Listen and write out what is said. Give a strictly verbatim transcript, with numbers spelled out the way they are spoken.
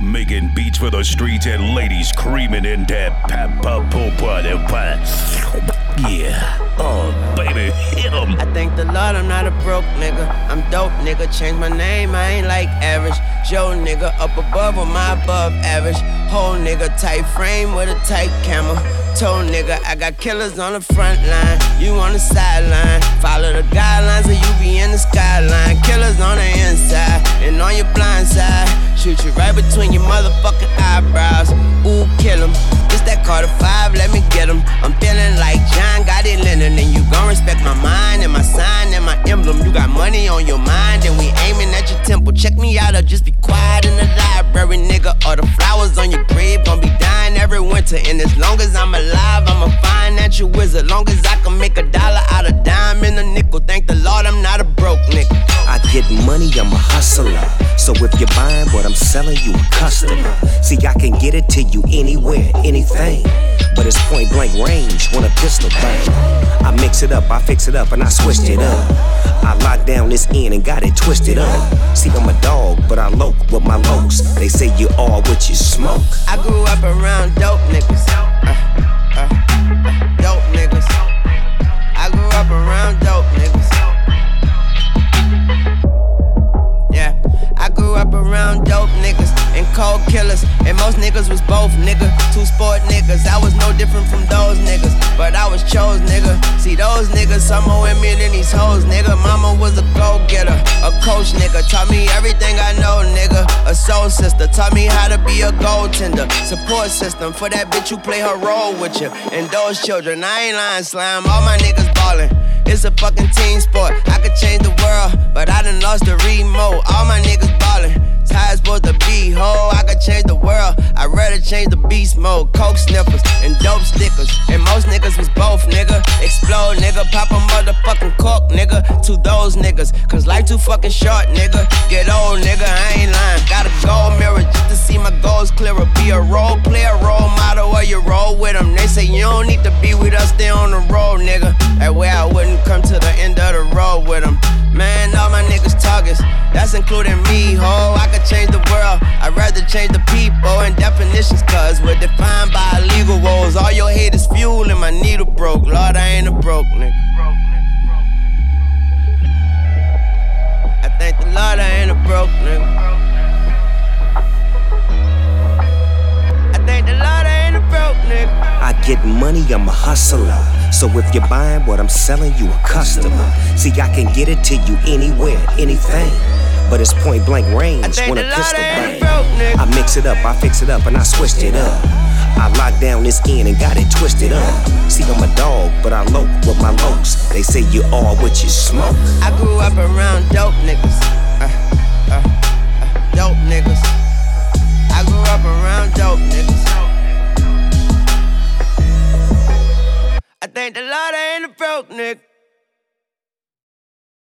Making beats for the streets and ladies creaming in that papa party pot. Yeah, oh baby, hit 'em. I thank the Lord I'm not a broke nigga. I'm dope nigga, change my name, I ain't like average. Joe nigga, up above or my above average. Whole nigga, tight frame with a tight camera. Toe nigga, I got killers on the front line. You on the sideline. Follow the guidelines or you be in the skyline. Killers on the inside and on your blind side. Shoot you right between your motherfucking eyebrows. Ooh, kill him. It's that Carter five, let me get him. I'm feeling like John got it Lennon. And you gon' respect my mind and my sign and my emblem. You got money on your mind and we aiming at your temple. Check me out or just be quiet in the library, nigga. Or the flowers on your grave gon' be dying every winter. And as long as I'm alive, I'm a financial wizard. Long as I can make a dollar out of dime and a nickel. Thank the Lord I'm not a broke nigga. I get money, I'm a hustler. So if you're buying what I'm selling, you a customer. See, I can get it to you anywhere, anything. But it's point blank range when a pistol bang. I mix it up, I fix it up, and I switched it up. I locked down this end and got it twisted up. See, I'm a dog, but I loke with my lokes. They say you all what you smoke. I grew up around dope niggas. Uh, uh, uh, dope niggas. I grew up around dope niggas. Yeah, I grew up around dope niggas and cold killers. And most niggas was both, nigga. Two sport niggas. I was no different from those niggas, but I was chose, nigga. See, those niggas, some more with me than these hoes, nigga. Mama was a go-getter, a coach, nigga. Taught me everything I know, nigga. A soul sister, taught me how to be a goaltender. Support system for that bitch who play her role with you. And those children, I ain't lying, slime. All my niggas ballin'. It's a fucking team sport. I could change the world, but I done lost the remote. All my niggas ballin'. It's how it's supposed to be, ho. I could change the world. I'd rather change the beast mode. Coke sniffers and dope stickers. And most niggas was both, nigga. Explode, nigga. Pop a motherfucking cork, nigga. To those niggas. Cause life too fucking short, nigga. Get old, nigga. I ain't lying. Got a gold mirror just to see my goals clearer. Be a role player, role model, or you roll with them. They say you don't need to be with us, stay on the road, nigga. That way I wouldn't come to the end of the road with them. Man, all my niggas targets. That's including me, ho. I could change the world. I'd rather change the people and definitions, cause we're defined by illegal woes. All your hate is fuel and my needle broke. Lord, I ain't a broke nigga. I thank the Lord I ain't a broke nigga. I thank the Lord I ain't a broke nigga. I get money, I'm a hustler. So if you're buying what I'm selling, you a customer. See, I can get it to you anywhere, anything. But it's point blank range when a pistol bang. I mix it up, I fix it up, and I switched it up. I locked down this end and got it twisted up. See, I'm a dog, but I loke with my lokes. They say you all what you smoke. I grew up around dope niggas. Uh, uh, uh, dope niggas. I grew up around dope niggas. I thank the Lord I ain't a broke nigga.